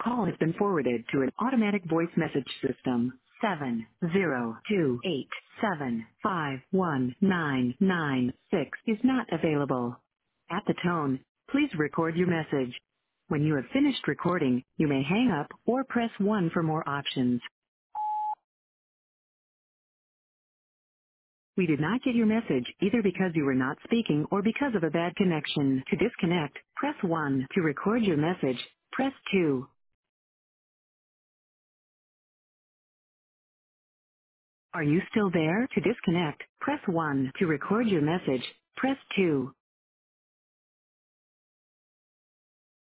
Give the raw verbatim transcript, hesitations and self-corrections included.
call has been forwarded to an automatic voice message system. seven zero two eight seven five one nine nine six is not available. At the tone, please record your message. When you have finished recording, you may hang up or press one for more options. We did not get your message either because you were not speaking or because of a bad connection. To disconnect, press one. To record your message, press two. Are you still there? To disconnect, press one. To record your message, press two.